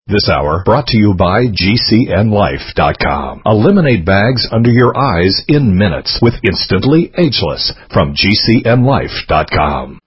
This hour brought to you by GCNLife.com. Eliminate bags under your eyes in minutes with Instantly Ageless from GCNLife.com.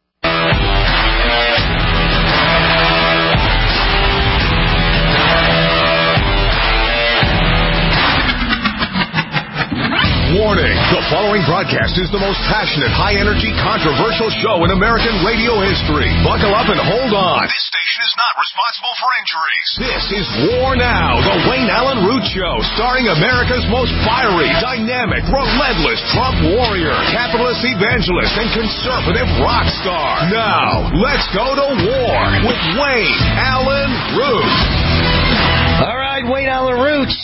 Warning, the following broadcast is the most passionate, high-energy, controversial show in American radio history. Buckle up and hold on. This station is not responsible for injuries. This is War Now, the Wayne Allen Root Show, starring America's most fiery, dynamic, relentless Trump warrior, capitalist evangelist, and conservative rock star. Now, let's go to war with Wayne Allen Root. All right, Wayne Allen Root.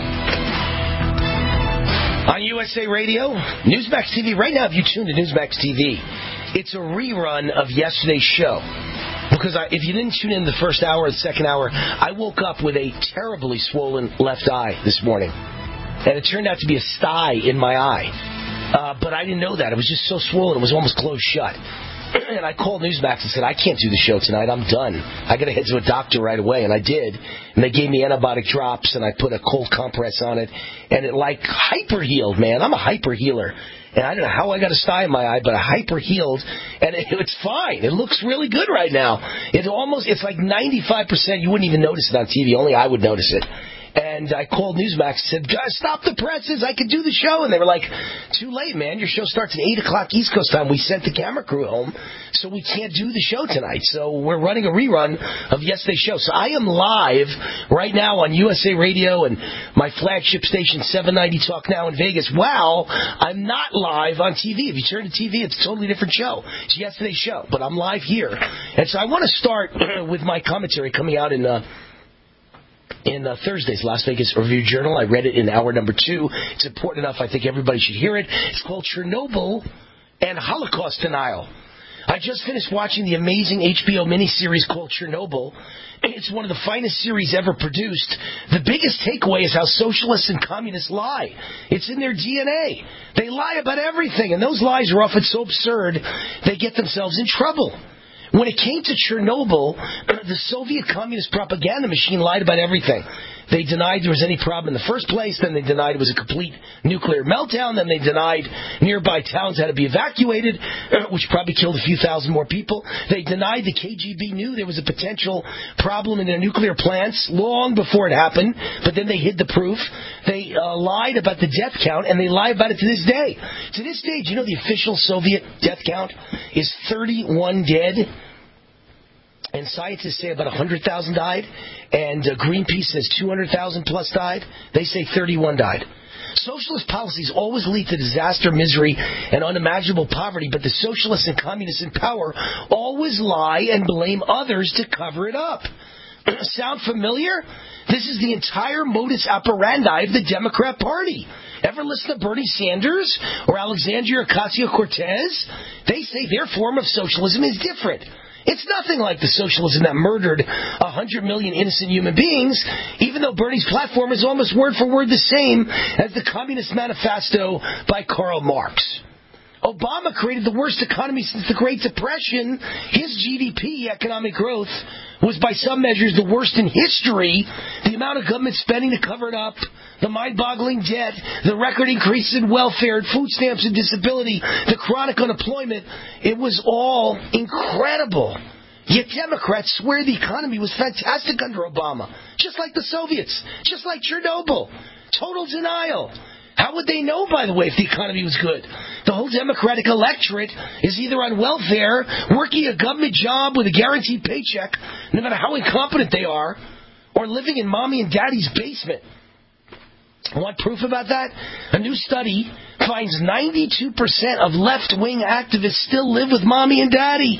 On USA Radio, Newsmax TV. Right now, if you tune to Newsmax TV, it's a rerun of yesterday's show. Because if you didn't tune in the first hour or the second hour, I woke up with a terribly swollen left eye this morning. And it turned out to be a sty in my eye. But I didn't know that. It was just so swollen, it was almost closed shut. And I called Newsmax and said, I can't do the show tonight. I'm done. I got to head to a doctor right away. And I did. And they gave me antibiotic drops, and I put a cold compress on it. And it, like, hyper-healed, man. I'm a hyper-healer. And I don't know how I got a sty in my eye, but I hyper-healed. And it's fine. It looks really good right now. It's like 95%. You wouldn't even notice it on TV. Only I would notice it. And I called Newsmax and said, guys, stop the presses. I could do the show. And they were like, too late, man. Your show starts at 8 o'clock East Coast time. We sent the camera crew home, so we can't do the show tonight. So we're running a rerun of yesterday's show. So I am live right now on USA Radio and my flagship station, 790 Talk Now in Vegas. Wow, I'm not live on TV. If you turn to TV, it's a totally different show. It's yesterday's show, but I'm live here. And so I want to start with my commentary coming out in Thursday's Las Vegas Review-Journal. I read it in hour number 2. It's important enough. I think everybody should hear it. It's called Chernobyl and Holocaust Denial. I just finished watching the amazing HBO miniseries called Chernobyl. It's one of the finest series ever produced. The biggest takeaway is how socialists and communists lie. It's in their DNA. They lie about everything, and those lies are often so absurd they get themselves in trouble. When it came to Chernobyl, the Soviet communist propaganda machine lied about everything. They denied there was any problem in the first place, then they denied it was a complete nuclear meltdown, then they denied nearby towns had to be evacuated, which probably killed a few thousand more people. They denied the KGB knew there was a potential problem in their nuclear plants long before it happened, but then they hid the proof. They lied about the death count, and they lie about it to this day. To this day, do you know the official Soviet death count is 31 dead? And scientists say about 100,000 died, and Greenpeace says 200,000 plus died. They say 31 died. Socialist policies always lead to disaster, misery, and unimaginable poverty, but the socialists and communists in power always lie and blame others to cover it up. Sound familiar? This is the entire modus operandi of the Democrat Party. Ever listen to Bernie Sanders or Alexandria Ocasio-Cortez? They say their form of socialism is different. It's nothing like the socialism that murdered 100 million innocent human beings, even though Bernie's platform is almost word for word the same as the Communist Manifesto by Karl Marx. Obama created the worst economy since the Great Depression. His GDP, economic growth, was by some measures the worst in history. The amount of government spending to cover it up, the mind-boggling debt, the record increases in welfare and food stamps and disability, the chronic unemployment, it was all incredible. Yet Democrats swear the economy was fantastic under Obama, just like the Soviets, just like Chernobyl. Total denial. How would they know, by the way, if the economy was good? The whole Democratic electorate is either on welfare, working a government job with a guaranteed paycheck, no matter how incompetent they are, or living in mommy and daddy's basement. Want proof about that? A new study finds 92% of left-wing activists still live with mommy and daddy.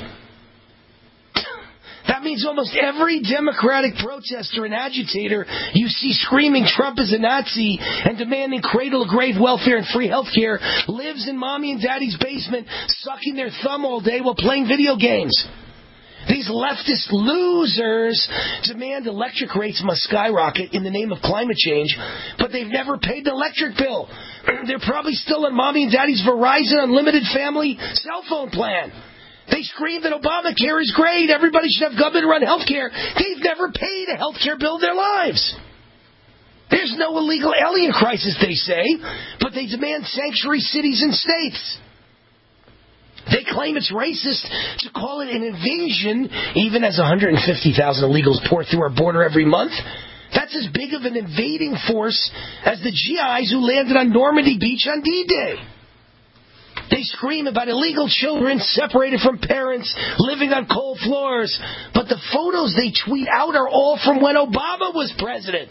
That means almost every Democratic protester and agitator you see screaming Trump is a Nazi and demanding cradle-to-grave welfare and free health care lives in mommy and daddy's basement sucking their thumb all day while playing video games. These leftist losers demand electric rates must skyrocket in the name of climate change, but they've never paid the electric bill. They're probably still on mommy and daddy's Verizon Unlimited family cell phone plan. They scream that Obamacare is great. Everybody should have government-run health care. They've never paid a health care bill in their lives. There's no illegal alien crisis, they say, but they demand sanctuary cities and states. They claim it's racist to call it an invasion, even as 150,000 illegals pour through our border every month. That's as big of an invading force as the GIs who landed on Normandy Beach on D-Day. They scream about illegal children separated from parents, living on cold floors, but the photos they tweet out are all from when Obama was president.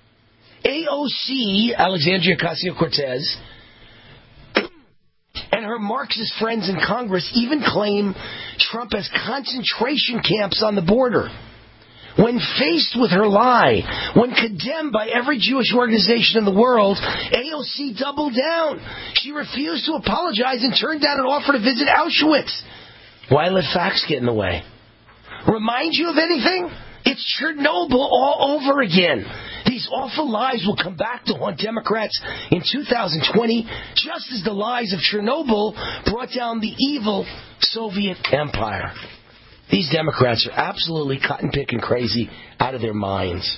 AOC, Alexandria Ocasio-Cortez, and her Marxist friends in Congress even claim Trump has concentration camps on the border. When faced with her lie, when condemned by every Jewish organization in the world, AOC doubled down. She refused to apologize and turned down an offer to visit Auschwitz. Why let facts get in the way? Remind you of anything? It's Chernobyl all over again. These awful lies will come back to haunt Democrats in 2020, just as the lies of Chernobyl brought down the evil Soviet Empire. These Democrats are absolutely cotton-picking crazy out of their minds.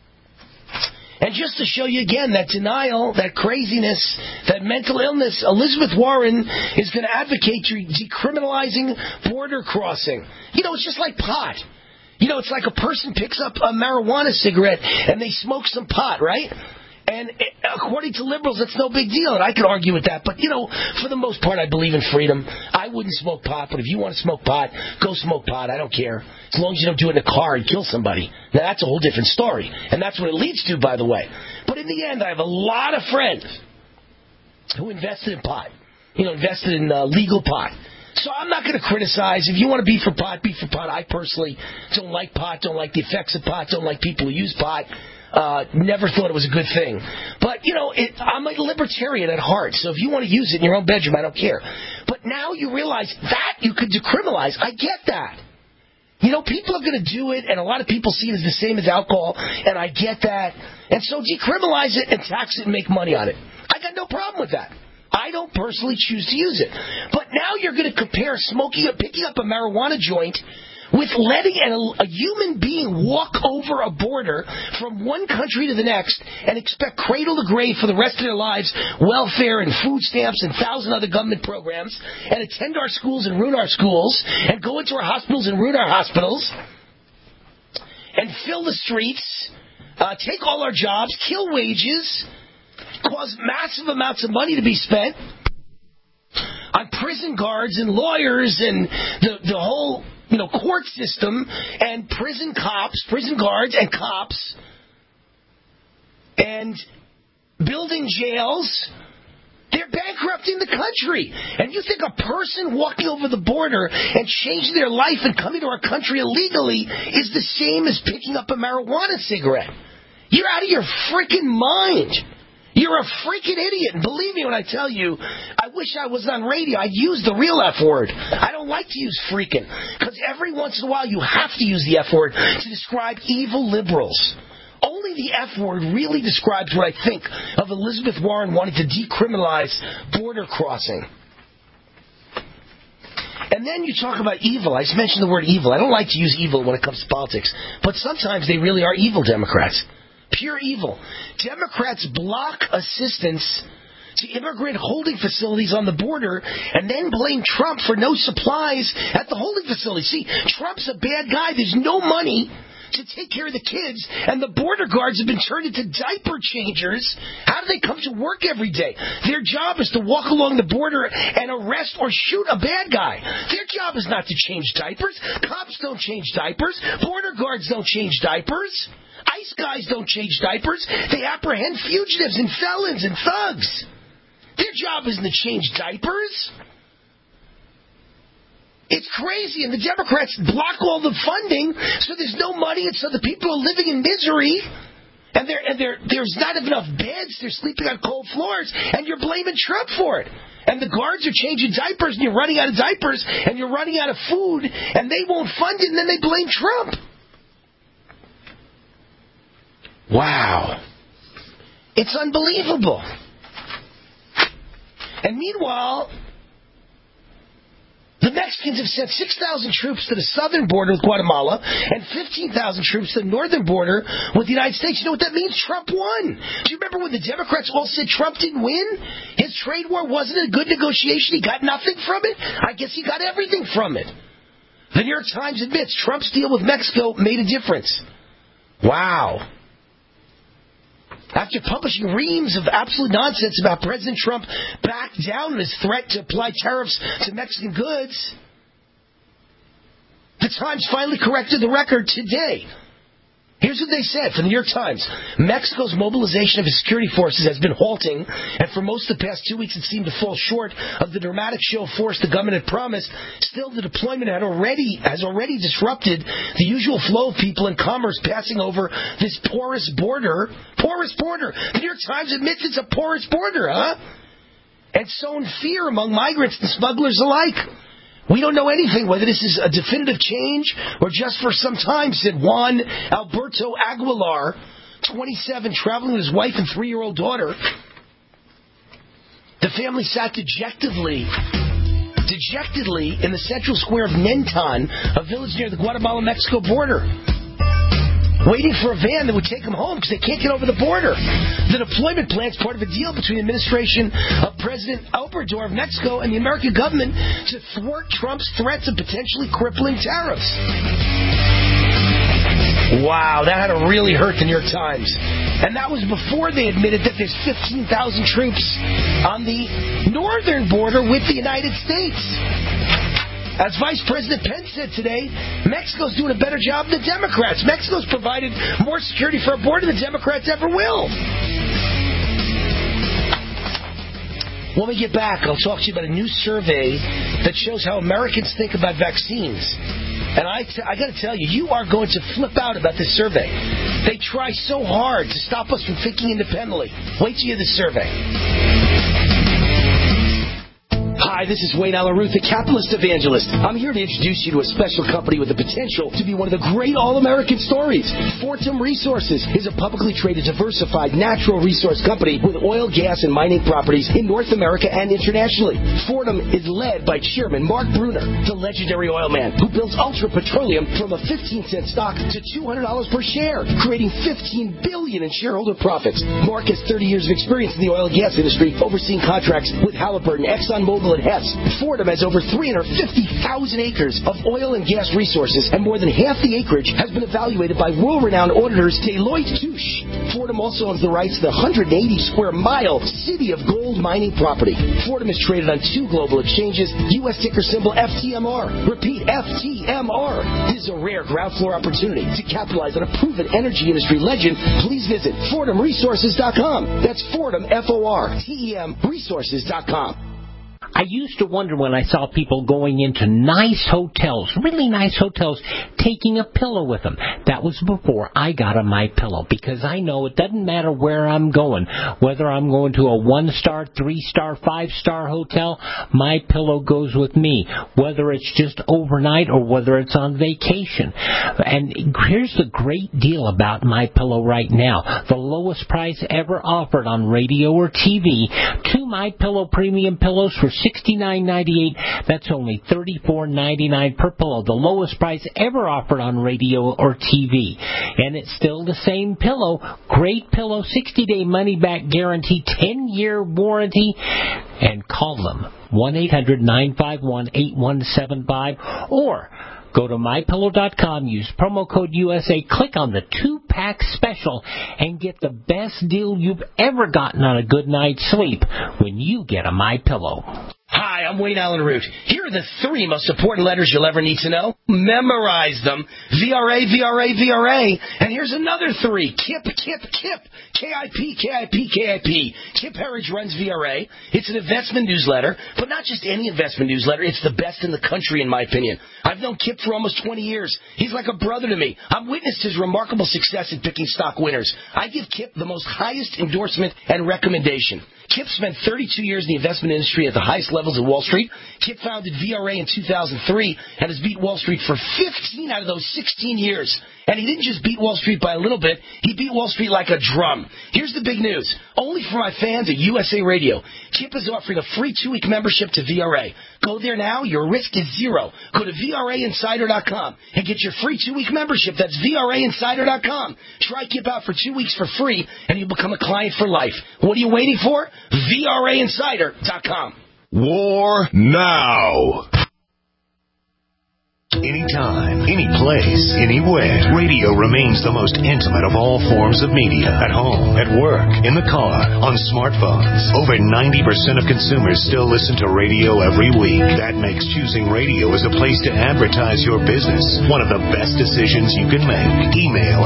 And just to show you again that denial, that craziness, that mental illness, Elizabeth Warren is going to advocate decriminalizing border crossing. You know, it's just like pot. You know, it's like a person picks up a marijuana cigarette and they smoke some pot, right? And according to liberals, that's no big deal. And I could argue with that. But, you know, for the most part, I believe in freedom. I wouldn't smoke pot. But if you want to smoke pot, go smoke pot. I don't care. As long as you don't do it in a car and kill somebody. Now, that's a whole different story. And that's what it leads to, by the way. But in the end, I have a lot of friends who invested in pot. You know, invested in legal pot. So I'm not going to criticize. If you want to be for pot, be for pot. I personally don't like pot, don't like the effects of pot, don't like people who use pot. Never thought it was a good thing. But, you know, I'm a libertarian at heart. So if you want to use it in your own bedroom, I don't care. But now you realize that you could decriminalize. I get that. You know, people are going to do it, and a lot of people see it as the same as alcohol, and I get that. And so decriminalize it and tax it and make money on it. I got no problem with that. I don't personally choose to use it. But now you're going to compare picking up a marijuana joint with letting a human being walk over a border from one country to the next and expect cradle to grave for the rest of their lives, welfare and food stamps and 1,000 other government programs, and attend our schools and ruin our schools, and go into our hospitals and ruin our hospitals, and fill the streets, take all our jobs, kill wages, cause massive amounts of money to be spent on prison guards and lawyers and the whole, you know, court system and prison guards and cops, and building jails. They're bankrupting the country. And you think a person walking over the border and changing their life and coming to our country illegally is the same as picking up a marijuana cigarette? You're out of your freaking mind. You're a freaking idiot. And believe me when I tell you, I wish I was on radio. I'd use the real F word. I don't like to use freaking. Because every once in a while you have to use the F word to describe evil liberals. Only the F word really describes what I think of Elizabeth Warren wanting to decriminalize border crossing. And then you talk about evil. I just mentioned the word evil. I don't like to use evil when it comes to politics. But sometimes they really are evil Democrats. Pure evil. Democrats block assistance to immigrant holding facilities on the border and then blame Trump for no supplies at the holding facility. See, Trump's a bad guy. There's no money to take care of the kids, and the border guards have been turned into diaper changers. How do they come to work every day? Their job is to walk along the border and arrest or shoot a bad guy. Their job is not to change diapers. Cops don't change diapers. Border guards don't change diapers. ICE guys don't change diapers. They apprehend fugitives and felons and thugs. Their job isn't to change diapers. It's crazy, and the Democrats block all the funding, so there's no money, and so the people are living in misery, and there's not enough beds, they're sleeping on cold floors, and you're blaming Trump for it. And the guards are changing diapers, and you're running out of diapers, and you're running out of food, and they won't fund it, and then they blame Trump. Wow. It's unbelievable. And meanwhile, the The Mexicans have sent 6,000 troops to the southern border with Guatemala and 15,000 troops to the northern border with the United States. You know what that means? Trump won. Do you remember when the Democrats all said Trump didn't win? His trade war wasn't a good negotiation. He got nothing from it. I guess he got everything from it. The New York Times admits Trump's deal with Mexico made a difference. Wow. After publishing reams of absolute nonsense about President Trump backed down on his threat to apply tariffs to Mexican goods, the Times finally corrected the record today. Here's what they said from the New York Times. Mexico's mobilization of its security forces has been halting, and for most of the past 2 weeks it seemed to fall short of the dramatic show of force the government had promised. Still, the deployment has already disrupted the usual flow of people and commerce passing over this porous border. Porous border. The New York Times admits it's a porous border, huh? And sown fear among migrants and smugglers alike. We don't know anything, whether this is a definitive change or just for some time, said Juan Alberto Aguilar, 27, traveling with his wife and 3-year-old daughter. The family sat dejectedly in the central square of Nentan, a village near the Guatemala-Mexico border, waiting for a van that would take them home because they can't get over the border. The deployment plan is part of a deal between the administration of President Obrador of Mexico and the American government to thwart Trump's threats of potentially crippling tariffs. Wow, that had to really hurt the New York Times. And that was before they admitted that there's 15,000 troops on the northern border with the United States. As Vice President Pence said today, Mexico's doing a better job than the Democrats. Mexico's provided more security for our border than the Democrats ever will. When we get back, I'll talk to you about a new survey that shows how Americans think about vaccines. And I got to tell you, you are going to flip out about this survey. They try so hard to stop us from thinking independently. Wait till you hear the survey. Hi, this is Wayne Allen Root, the Capitalist Evangelist. I'm here to introduce you to a special company with the potential to be one of the great all-American stories. Fortum Resources is a publicly traded, diversified, natural resource company with oil, gas, and mining properties in North America and internationally. Fortum is led by Chairman Mark Brunner, the legendary oil man who builds Ultra Petroleum from a 15-cent stock to $200 per share, creating $15 billion in shareholder profits. Mark has 30 years of experience in the oil and gas industry, overseeing contracts with Halliburton, ExxonMobil, and Hess. Fortum has over 350,000 acres of oil and gas resources, and more than half the acreage has been evaluated by world-renowned auditors Deloitte Touche. Fortum also owns the rights to the 180-square-mile City of Gold mining property. Fortum is traded on 2 global exchanges, U.S. ticker symbol FTMR. Repeat, FTMR. This is a rare ground floor opportunity to capitalize on a proven energy industry legend. Please visit FortumResources.com. That's Fortum, F-O-R-T-E-M, Resources.com. I used to wonder when I saw people going into nice hotels, really nice hotels, taking a pillow with them. That was before I got a MyPillow, because I know it doesn't matter where I'm going, whether I'm going to a 1-star, 3-star, 5-star hotel, MyPillow goes with me, whether it's just overnight or whether it's on vacation. And here's the great deal about MyPillow right now. The lowest price ever offered on radio or TV. 2 MyPillow premium pillows for $69.98. That's only $34.99 per pillow. The lowest price ever offered on radio or TV. And it's still the same pillow. Great pillow, 60-day money-back guarantee, 10-year warranty. And call them, 1-800-951-8175, or go to MyPillow.com, use promo code USA, click on the 2-pack special, and get the best deal you've ever gotten on a good night's sleep when you get a MyPillow. Hi, I'm Wayne Allen Root. Here are the 3 most important letters you'll ever need to know. Memorize them. VRA, VRA, VRA. And here's another 3. KIP, KIP, KIP. KIP, KIP, KIP. Kip Herriage runs VRA. It's an investment newsletter, but not just any investment newsletter. It's the best in the country, in my opinion. I've known Kip for almost 20 years. He's like a brother to me. I've witnessed his remarkable success in picking stock winners. I give Kip the most highest endorsement and recommendation. Kip spent 32 years in the investment industry at the highest levels of Wall Street. Kip founded VRA in 2003 and has beat Wall Street for 15 out of those 16 years. And he didn't just beat Wall Street by a little bit. He beat Wall Street like a drum. Here's the big news. Only for my fans at USA Radio. Kip is offering a free 2-week membership to VRA. Go there now. Your risk is zero. Go to VRAinsider.com and get your free 2-week membership. That's VRAinsider.com. Try Kip out for 2 weeks for free, and you'll become a client for life. What are you waiting for? VRAinsider.com. War now. Anytime, any place, anywhere. Radio remains the most intimate of all forms of media. At home, at work, in the car, on smartphones. Over 90% of consumers still listen to radio every week. That makes choosing radio as a place to advertise your business one of the best decisions you can make. Email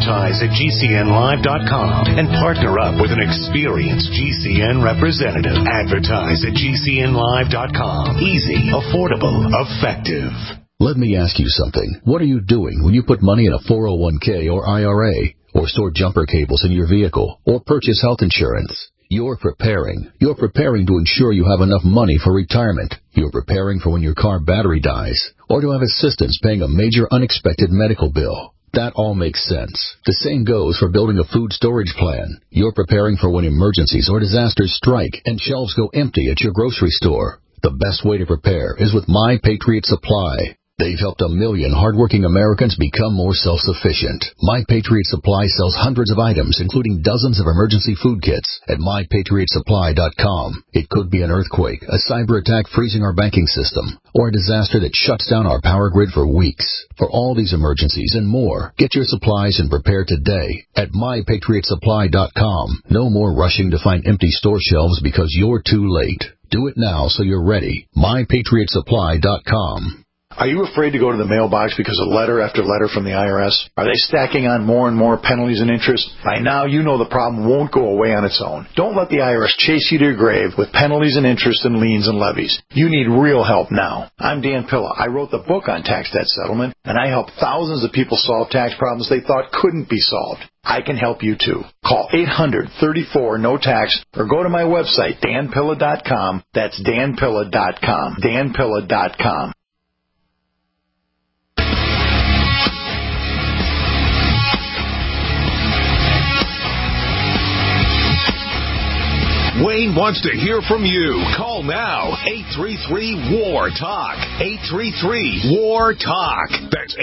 advertise@gcnlive.com and partner up with an experienced GCN representative. Advertise at gcnlive.com. Easy, affordable, effective. Let me ask you something. What are you doing when you put money in a 401k or IRA, or store jumper cables in your vehicle, or purchase health insurance? You're preparing. You're preparing to ensure you have enough money for retirement. You're preparing for when your car battery dies, or to have assistance paying a major unexpected medical bill. That all makes sense. The same goes for building a food storage plan. You're preparing for when emergencies or disasters strike and shelves go empty at your grocery store. The best way to prepare is with My Patriot Supply. They've helped 1 million hardworking Americans become more self-sufficient. My Patriot Supply sells hundreds of items, including dozens of emergency food kits at MyPatriotSupply.com. It could be an earthquake, a cyber attack freezing our banking system, or a disaster that shuts down our power grid for weeks. For all these emergencies and more, get your supplies and prepare today at MyPatriotSupply.com. No more rushing to find empty store shelves because you're too late. Do it now so you're ready. MyPatriotSupply.com. Are you afraid to go to the mailbox because of letter after letter from the IRS? Are they stacking on more and more penalties and interest? By now, you know the problem won't go away on its own. Don't let the IRS chase you to your grave with penalties and interest and liens and levies. You need real help now. I'm Dan Pilla. I wrote the book on tax debt settlement, and I help thousands of people solve tax problems they thought couldn't be solved. I can help you too. Call 800-34-NO-TAX or go to my website, danpilla.com. That's danpilla.com. danpilla.com. Wayne wants to hear from you. Call now. 833-WAR-TALK. 833-WAR-TALK. That's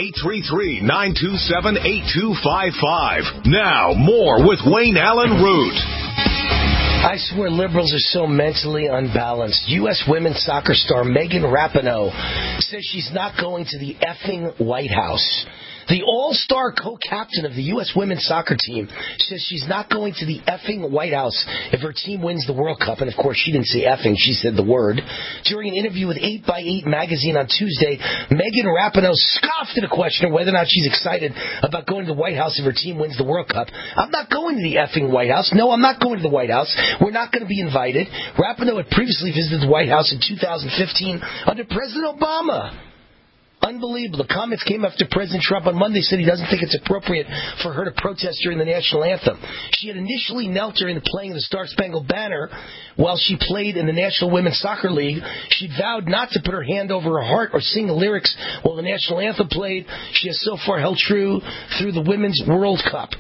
833-927-8255. Now, more with Wayne Allen Root. I swear liberals are so mentally unbalanced. U.S. women's soccer star Megan Rapinoe says she's not going to the effing White House. The all-star co-captain of the U.S. women's soccer team says she's not going to the effing White House if her team wins the World Cup. And, of course, she didn't say effing. She said the word. During an interview with 8x8 magazine on Tuesday, Megan Rapinoe scoffed at a question of whether or not she's excited about going to the White House if her team wins the World Cup. I'm not going to the effing White House. No, I'm not going to the White House. We're not going to be invited. Rapinoe had previously visited the White House in 2015 under President Obama. Unbelievable. The comments came after President Trump on Monday said he doesn't think it's appropriate for her to protest during the national anthem. She had initially knelt during the playing of the Star-Spangled Banner while she played in the National Women's Soccer League. She vowed not to put her hand over her heart or sing the lyrics while the national anthem played. She has so far held true through the Women's World Cup.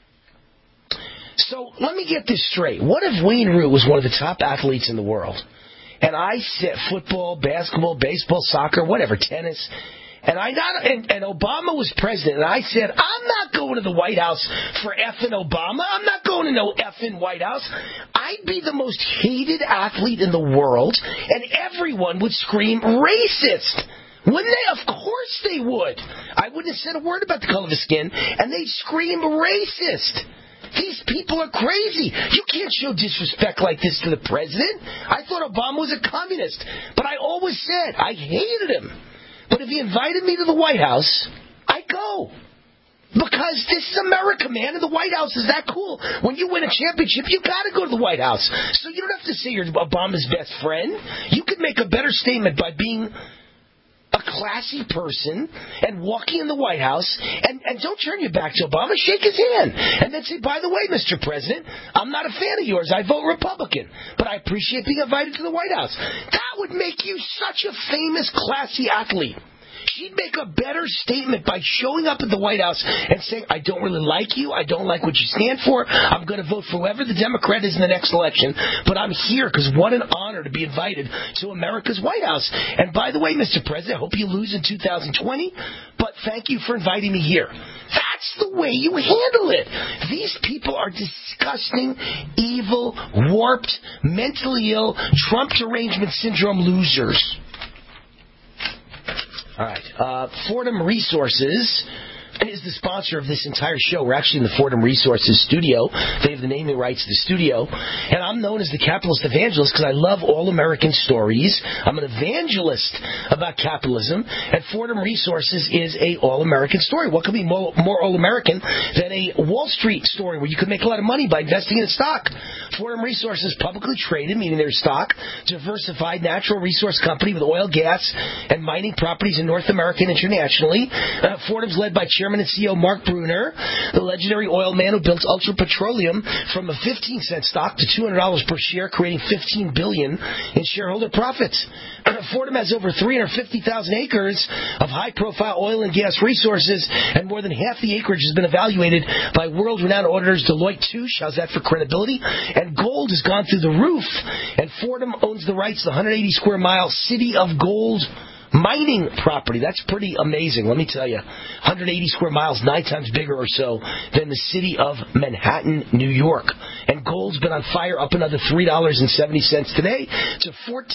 So let me get this straight. What if Wayne Root was one of the top athletes in the world? And I said football, basketball, baseball, soccer, whatever, tennis. And Obama was president, and I said, I'm not going to the White House for effing Obama. I'm not going to no effing White House. I'd be the most hated athlete in the world, and everyone would scream racist. Wouldn't they? Of course they would. I wouldn't have said a word about the color of his skin, and they'd scream racist. These people are crazy. You can't show disrespect like this to the president. I thought Obama was a communist, but I always said I hated him. But if he invited me to the White House, I'd go. Because this is America, man, and the White House is that cool. When you win a championship, you got to go to the White House. So you don't have to say you're Obama's best friend. You could make a better statement by being a classy person and walking in the White House and don't turn your back to Obama, shake his hand, and then say, by the way, Mr. President, I'm not a fan of yours. I vote Republican, but I appreciate being invited to the White House. That would make you such a famous, classy athlete. She'd make a better statement by showing up at the White House and saying, I don't really like you. I don't like what you stand for. I'm going to vote for whoever the Democrat is in the next election. But I'm here because what an honor to be invited to America's White House. And by the way, Mr. President, I hope you lose in 2020. But thank you for inviting me here. That's the way you handle it. These people are disgusting, evil, warped, mentally ill, Trump derangement syndrome losers. All right. Fordham Resources is the sponsor of this entire show. We're actually in the Fordham Resources studio. They have the naming rights to the studio. And I'm known as the capitalist evangelist because I love all-American stories. I'm an evangelist about capitalism. And Fordham Resources is a all-American story. What could be more all-American than a Wall Street story where you could make a lot of money by investing in a stock? Fordham Resources, publicly traded, meaning their stock, diversified natural resource company with oil, gas, and mining properties in North America and internationally. Fordham's led by Chairman and CEO Mark Brunner, the legendary oil man who built Ultra Petroleum from a 15-cent stock to $200 per share, creating $15 billion in shareholder profits. Fordham has over 350,000 acres of high-profile oil and gas resources, and more than half the acreage has been evaluated by world-renowned auditors Deloitte Touche. How's that for credibility? And gold has gone through the roof, and Fordham owns the rights to the 180-square-mile City of Gold mining property. That's pretty amazing, let me tell you. 180 square miles, 9 times bigger or so than the city of Manhattan, New York. And gold's been on fire, up another $3.70 today to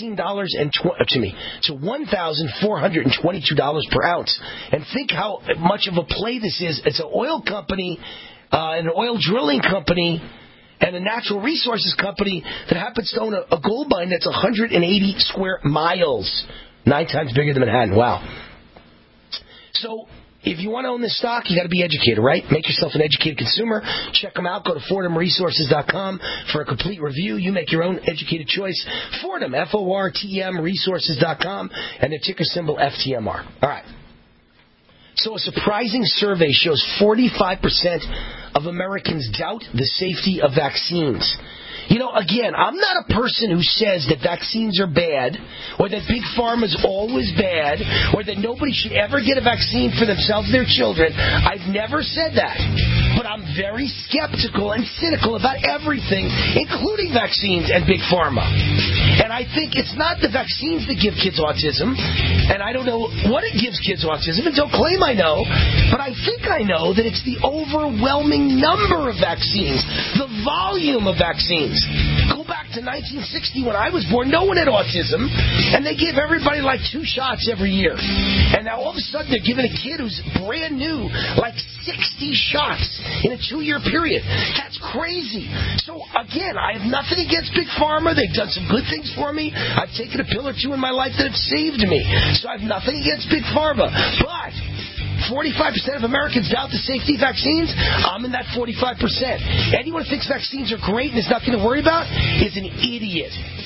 $1,422 per ounce. And think how much of a play this is. It's an oil company, an oil drilling company, and a natural resources company that happens to own a gold mine that's 180 square miles. 9 times bigger than Manhattan. Wow. So, if you want to own this stock, you got to be educated, right? Make yourself an educated consumer. Check them out. Go to FordhamResources.com for a complete review. You make your own educated choice. Fordham, F-O-R-T-M, Resources.com, and their ticker symbol FTMR. All right. So a surprising survey shows 45% of Americans doubt the safety of vaccines. You know, again, I'm not a person who says that vaccines are bad, or that Big Pharma is always bad, or that nobody should ever get a vaccine for themselves or their children. I've never said that. But I'm very skeptical and cynical about everything, including vaccines and Big Pharma. And I think it's not the vaccines that give kids autism, and I don't know what it gives kids autism, and don't claim I know, but I think I know that it's the overwhelming number of vaccines, the volume of vaccines. Go back to 1960 when I was born. No one had autism, and they gave everybody like 2 shots every year. And now all of a sudden they're giving a kid who's brand new like 60 shots in a 2-year period. That's crazy. So again, I have nothing against Big Pharma. They've done some good things for me. I've taken a pill or 2 in my life that have saved me. So I have nothing against Big Pharma. But 45% of Americans doubt the safety of vaccines. I'm in that 45%. Anyone who thinks vaccines are great and there's nothing to worry about is an idiot.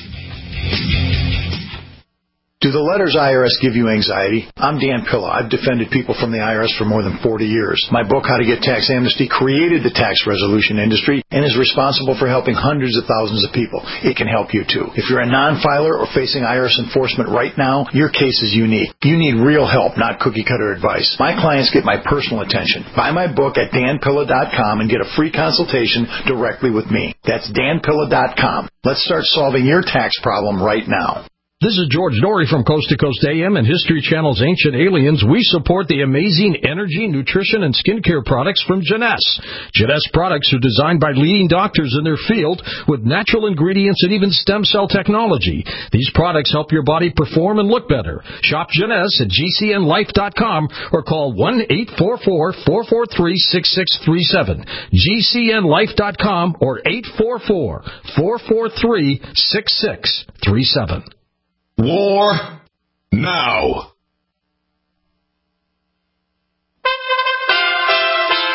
Do the letters IRS give you anxiety? I'm Dan Pilla. I've defended people from the IRS for more than 40 years. My book, How to Get Tax Amnesty, created the tax resolution industry and is responsible for helping hundreds of thousands of people. It can help you too. If you're a non-filer or facing IRS enforcement right now, your case is unique. You need real help, not cookie-cutter advice. My clients get my personal attention. Buy my book at danpilla.com and get a free consultation directly with me. That's danpilla.com. Let's start solving your tax problem right now. This is George Dory from Coast to Coast AM and History Channel's Ancient Aliens. We support the amazing energy, nutrition, and skincare products from Jeunesse. Jeunesse products are designed by leading doctors in their field with natural ingredients and even stem cell technology. These products help your body perform and look better. Shop Jeunesse at GCNlife.com or call 1-844-443-6637. GCNlife.com or 844-443-6637. War now.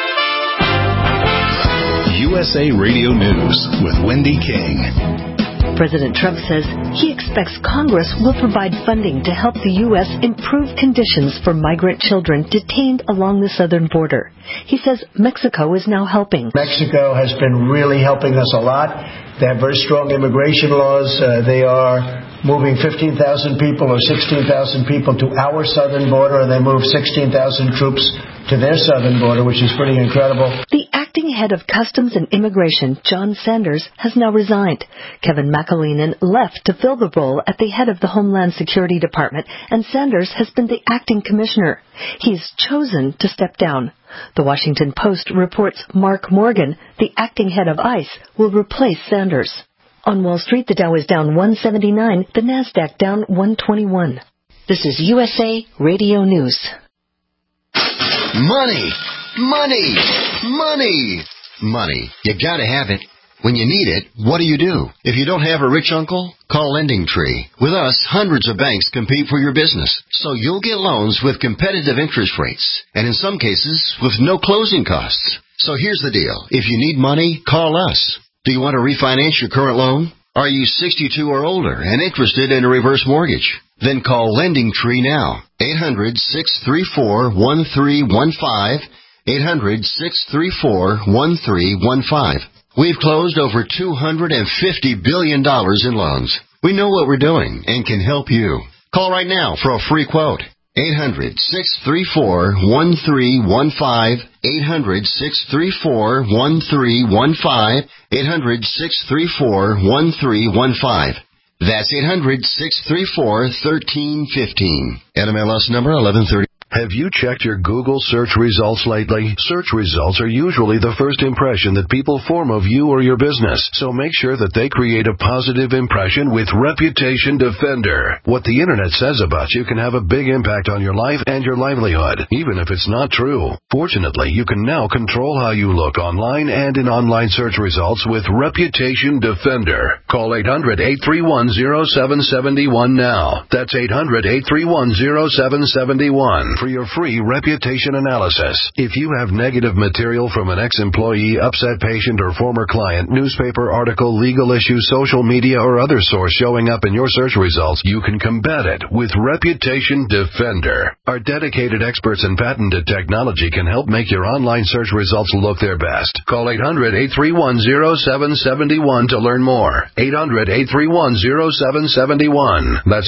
USA Radio News with Wendy King. President Trump says he expects Congress will provide funding to help the U.S. improve conditions for migrant children detained along the southern border. He says Mexico is now helping. Mexico has been really helping us a lot. They have very strong immigration laws. They are moving 15,000 people or 16,000 people to our southern border, and they move 16,000 troops to their southern border, which is pretty incredible. The acting head of Customs and Immigration, John Sanders, has now resigned. Kevin McAleenan left to fill the role at the head of the Homeland Security Department, and Sanders has been the acting commissioner. He's chosen to step down. The Washington Post reports Mark Morgan, the acting head of ICE, will replace Sanders. On Wall Street, the Dow is down 179, the Nasdaq down 121. This is USA Radio News. Money, money, money, money. You gotta have it. When you need it, what do? If you don't have a rich uncle, call Lending Tree. With us, hundreds of banks compete for your business, so you'll get loans with competitive interest rates, and in some cases, with no closing costs. So here's the deal. If you need money, call us. Do you want to refinance your current loan? Are you 62 or older and interested in a reverse mortgage? Then call Lending Tree now. 800-634-1315. 800-634-1315. We've closed over $250 billion in loans. We know what we're doing and can help you. Call right now for a free quote. 800-634-1315. 800-634-1315. 800-634-1315. That's 800-634-1315. NMLS number 1130. Have you checked your Google search results lately? Search results are usually the first impression that people form of you or your business, so make sure that they create a positive impression with Reputation Defender. What the internet says about you can have a big impact on your life and your livelihood, even if it's not true. Fortunately, you can now control how you look online and in online search results with Reputation Defender. Call 800-831-0771 now. That's 800-831-0771. For your free reputation analysis. If you have negative material from an ex-employee, upset patient, or former client, newspaper article, legal issue, social media, or other source showing up in your search results, you can combat it with Reputation Defender. Our dedicated experts in patented technology can help make your online search results look their best. Call 800-831-0771 to learn more. 800-831-0771. That's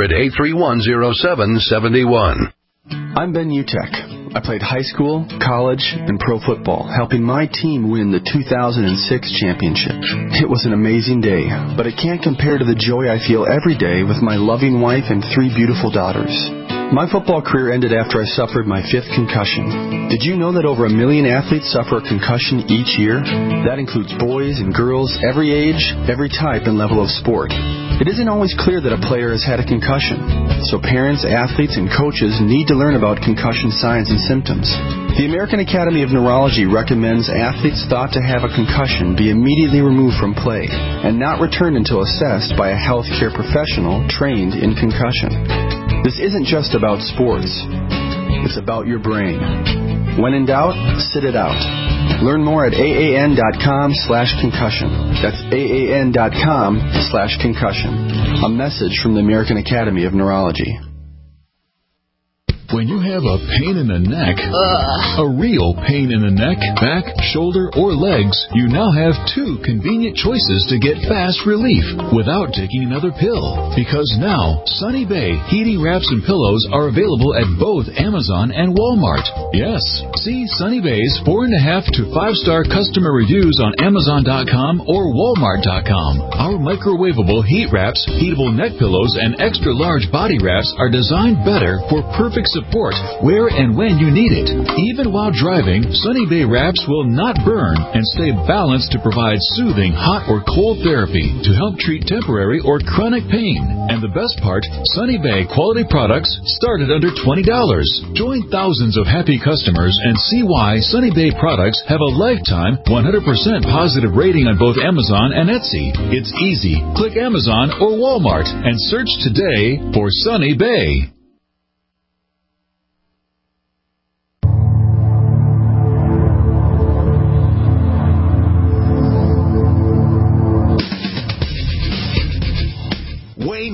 800-831-0771. I'm Ben Utek. I played high school, college, and pro football, helping my team win the 2006 championship. It was an amazing day, but it can't compare to the joy I feel every day with my loving wife and 3 beautiful daughters. My football career ended after I suffered my 5th concussion. Did you know that over 1 million athletes suffer a concussion each year? That includes boys and girls, every age, every type and level of sport. It isn't always clear that a player has had a concussion, so parents, athletes, and coaches need to learn about concussion signs and symptoms. The American Academy of Neurology recommends athletes thought to have a concussion be immediately removed from play and not returned until assessed by a healthcare professional trained in concussion. This isn't just about sports. It's about your brain. When in doubt, sit it out. Learn more at AAN.com/concussion. That's AAN.com/concussion. A message from the American Academy of Neurology. When you have a pain in the neck, a real pain in the neck, back, shoulder, or legs, you now have 2 convenient choices to get fast relief without taking another pill. Because now, Sunny Bay heating wraps and pillows are available at both Amazon and Walmart. Yes, see Sunny Bay's 4.5 to 5-star customer reviews on Amazon.com or Walmart.com. Our microwavable heat wraps, heatable neck pillows, and extra large body wraps are designed better for perfect support where and when you need it. Even while driving, Sunny Bay wraps will not burn and stay balanced to provide soothing hot or cold therapy to help treat temporary or chronic pain. And the best part, Sunny Bay quality products start at under $20. Join thousands of happy customers and see why Sunny Bay products have a lifetime 100% positive rating on both Amazon and Etsy. It's easy. Click Amazon or Walmart and search today for Sunny Bay.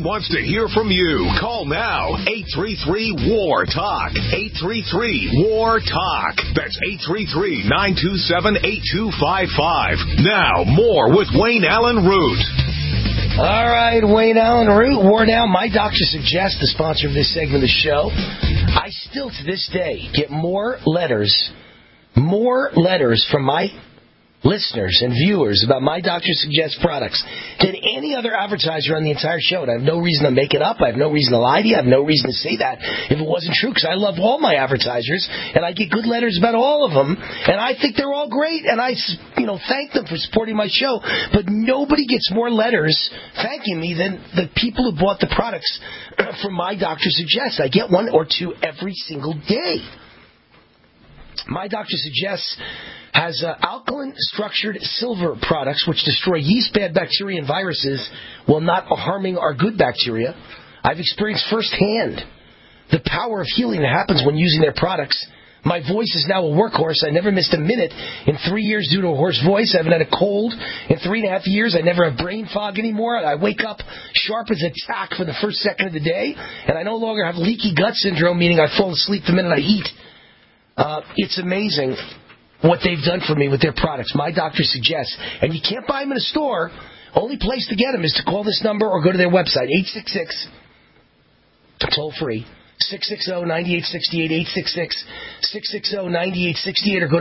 wants to hear from you. Call now. 833-WAR-TALK. 833-WAR-TALK. That's 833-927-8255. Now, more with Wayne Allen Root. All right, Wayne Allen Root, War Now. My Doctor Suggests, the sponsor of this segment of the show. I still, to this day, get more letters from my listeners and viewers about My Doctor Suggests products than any other advertiser on the entire show. And I have no reason to make it up. I have no reason to lie to you. I have no reason to say that if it wasn't true, because I love all my advertisers, and I get good letters about all of them, and I think they're all great, and I thank them for supporting my show. But nobody gets more letters thanking me than the people who bought the products from My Doctor Suggests. I get one or two every single day. My Doctor Suggests has alkaline structured silver products which destroy yeast, bad bacteria, and viruses while not harming our good bacteria. I've experienced firsthand the power of healing that happens when using their products. My voice is now a workhorse. I never missed a minute in 3 years due to a hoarse voice. I haven't had a cold in 3.5 years. I never have brain fog anymore. I wake up sharp as a tack for the first second of the day, and I no longer have leaky gut syndrome, meaning I fall asleep the minute I eat. It's amazing what they've done for me with their products. My Doctor Suggests. And you can't buy them in a store. Only place to get them is to call this number or go to their website, 866, toll free, 660-9868, 866-660-9868, or go to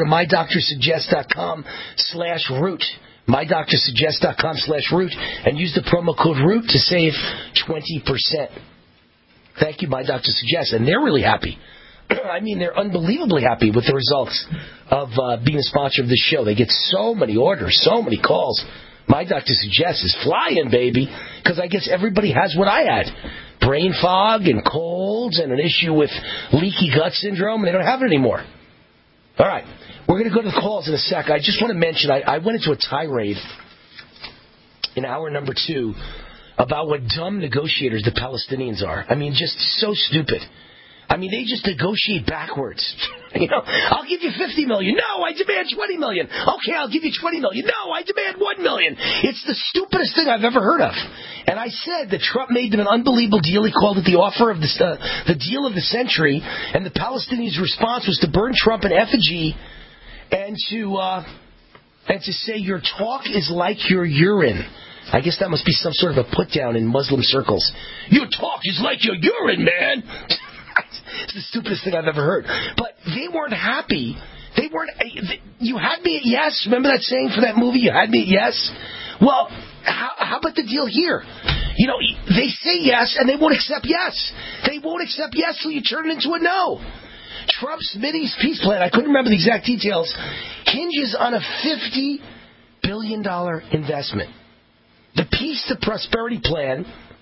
mydoctorsuggest.com/root. mydoctorsuggest.com/root, and use the promo code ROOT to save 20%. Thank you, My Doctor Suggests. And they're really happy. I mean, they're unbelievably happy with the results of being a sponsor of this show. They get so many orders, so many calls. My Doctor Suggests is flying, baby, because I guess everybody has what I had. Brain fog and colds and an issue with leaky gut syndrome, and they don't have it anymore. All right, we're going to go to the calls in a sec. I just want to mention, I went into a tirade in hour number 2 about what dumb negotiators the Palestinians are. I mean, just so stupid. I mean, they just negotiate backwards. I'll give you $50 million. No, I demand $20 million. Okay, I'll give you $20 million. No, I demand $1 million. It's the stupidest thing I've ever heard of. And I said that Trump made them an unbelievable deal. He called it the offer of the deal of the century. And the Palestinians' response was to burn Trump in effigy and to say your talk is like your urine. I guess that must be some sort of a put down in Muslim circles. Your talk is like your urine, man. It's the stupidest thing I've ever heard. But they weren't happy. They weren't. You had me at yes. Remember that saying for that movie? You had me at yes. Well, how about the deal here? They say yes and they won't accept yes. They won't accept yes till you turn it into a no. Trump's Mideast peace plan, I couldn't remember the exact details, hinges on a $50 billion investment. The Peace to Prosperity plan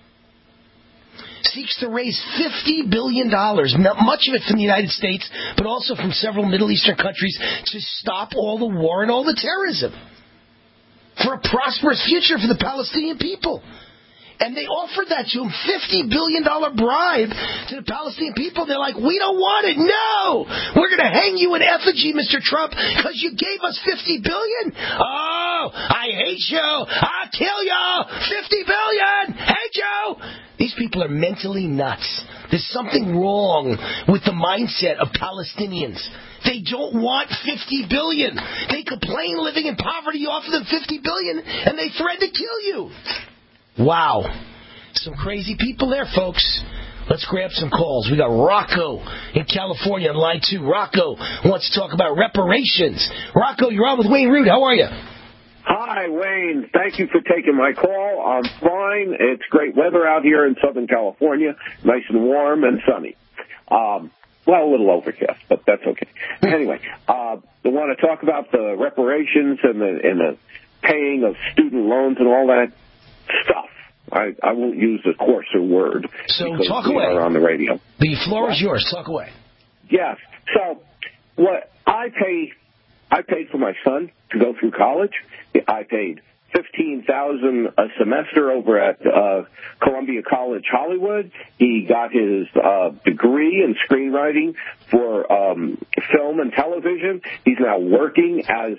seeks to raise $50 billion, much of it from the United States, but also from several Middle Eastern countries, to stop all the war and all the terrorism, for a prosperous future for the Palestinian people. And they offered that to him, $50 billion bribe to the Palestinian people. They're like, we don't want it. No! We're going to hang you in effigy, Mr. Trump, because you gave us $50 billion. Oh, I hate you. I'll kill you. $50 billion. Hate you. These people are mentally nuts. There's something wrong with the mindset of Palestinians. They don't want $50 billion. They complain living in poverty. You offer them $50 billion, and they threaten to kill you. Wow. Some crazy people there, folks. Let's grab some calls. We got Rocco in California on line 2. Rocco wants to talk about reparations. Rocco, you're on with Wayne Root. How are you? Hi, Wayne. Thank you for taking my call. I'm fine. It's great weather out here in Southern California. Nice and warm and sunny. Well, a little overcast, but that's okay. Anyway, I want to talk about the reparations and the paying of student loans and all that stuff. I won't use a coarser word. So talk away. On the radio. The floor is yours. Talk away. Yes. So what I paid for my son to go through college. I paid $15,000 a semester over at Columbia College Hollywood. He got his degree in screenwriting for film and television. He's now working as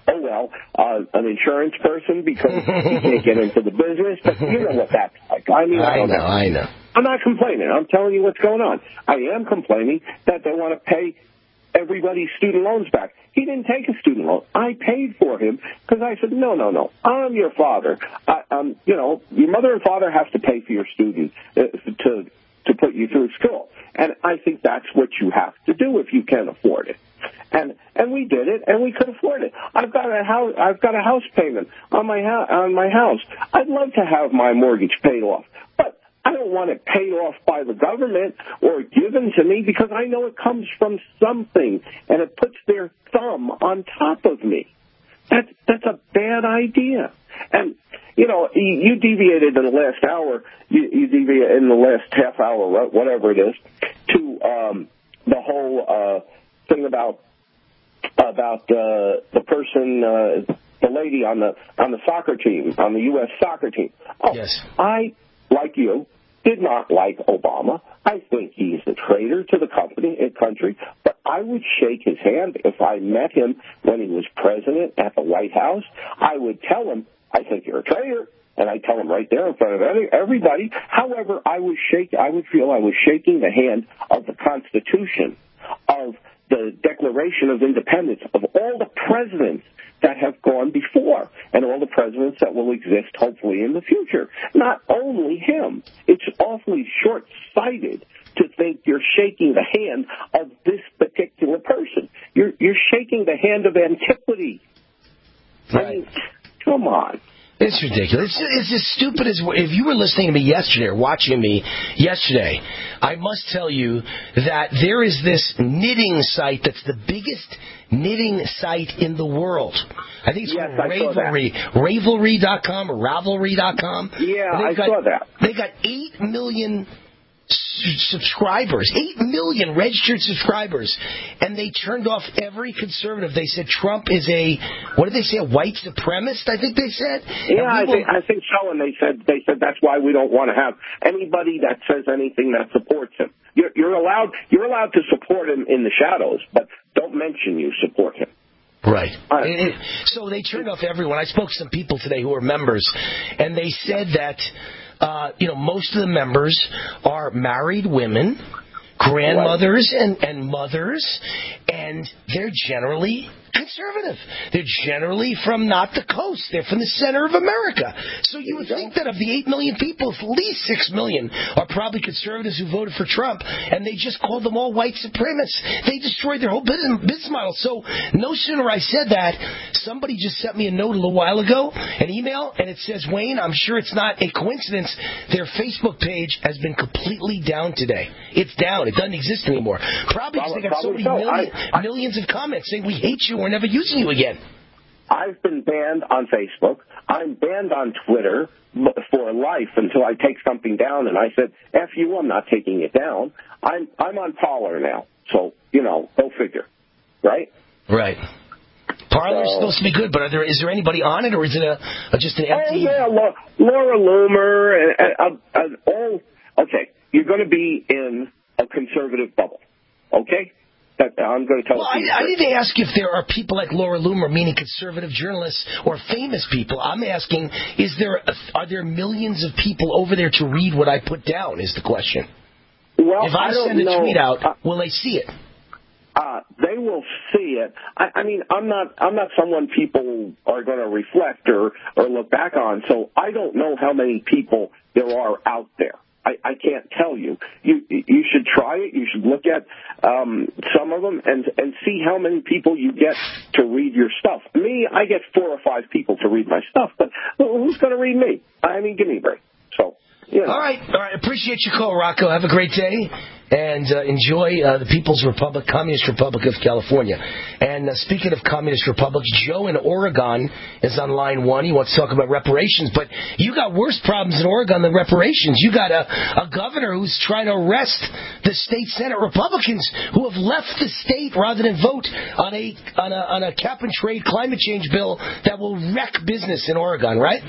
oh, well, an insurance person because he can't get into the business. But you know what that's like. I mean, I know. I'm not complaining. I'm telling you what's going on. I am complaining that they want to pay everybody's student loans back. He didn't take a student loan. I paid for him because I said, no, I'm your father. Your mother and father have to pay for your student to put you through school. And I think that's what you have to do if you can afford it. And we did it, and we could afford it. I've got a house payment on my house. I'd love to have my mortgage paid off, but I don't want it paid off by the government or given to me because I know it comes from something, and it puts their thumb on top of me. That's a bad idea. And, you deviated in the last hour, you deviated in the last half hour, whatever it is, to the whole thing about the person, the lady on the soccer team, on the U.S. soccer team. Oh, yes. I, like you, did not like Obama. I think he's a traitor to the country, but I would shake his hand if I met him when he was president at the White House. I would tell him, I think you're a traitor, and I tell him right there in front of everybody. However, I would feel I was shaking the hand of the Constitution, of the Declaration of Independence, of all the presidents that have gone before, and all the presidents that will exist, hopefully, in the future. Not only him. It's awfully short-sighted to think you're shaking the hand of this particular person. You're shaking the hand of antiquity. Right. I mean, come on. It's ridiculous. It's as stupid as if you were listening to me yesterday or watching me yesterday. I must tell you that there is this knitting site that's the biggest knitting site in the world. I think it's called Ravelry.com or Ravelry.com. Yeah, I saw that. They got 8 million subscribers, 8 million registered subscribers, and they turned off every conservative. They said Trump is a white supremacist, I think they said. Yeah, I think so, and they said that's why we don't want to have anybody that says anything that supports him. You're allowed to support him in the shadows, but don't mention you support him. Right. So they turned off everyone. I spoke to some people today who are members, and they said that most of the members are married women, grandmothers and mothers, and they're generally conservative. They're generally from not the coast. They're from the center of America. So you would think that of the 8 million people, at least 6 million are probably conservatives who voted for Trump, and they just called them all white supremacists. They destroyed their whole business model. So no sooner I said that, somebody just sent me a note a little while ago, an email, and it says, Wayne, I'm sure it's not a coincidence. Their Facebook page has been completely down today. It's down. It doesn't exist anymore. Probably because they got so many millions of comments saying, we hate you. We're never using you again. I've been banned on Facebook. I'm banned on Twitter for life until I take something down. And I said, F you, I'm not taking it down. I'm on Parler now. So, go figure. Right? Right. Parler's supposed to be good, but is there anybody on it, or is it just an empty... Oh, yeah, Laura Loomer and all... Okay, you're going to be in a conservative bubble. Okay? I'm going to tell you. I didn't ask if there are people like Laura Loomer, meaning conservative journalists or famous people. I'm asking, are there millions of people over there to read what I put down, is the question. Well, if I send a tweet out, will they see it? They will see it. I mean, I'm not someone people are going to reflect or look back on, so I don't know how many people there are out there. I can't tell you. You should try it. You should look at some of them and see how many people you get to read your stuff. Me, I get 4 or 5 people to read my stuff, but who's going to read me? I mean, give me a break. So, All right. Appreciate your call, Rocco. Have a great day. And enjoy the People's Republic, Communist Republic of California. And speaking of Communist Republics, Joe in Oregon is on line 1. He wants to talk about reparations. But you got worse problems in Oregon than reparations. You got a governor who's trying to arrest the state Senate Republicans who have left the state rather than vote on a cap-and-trade climate change bill that will wreck business in Oregon, right?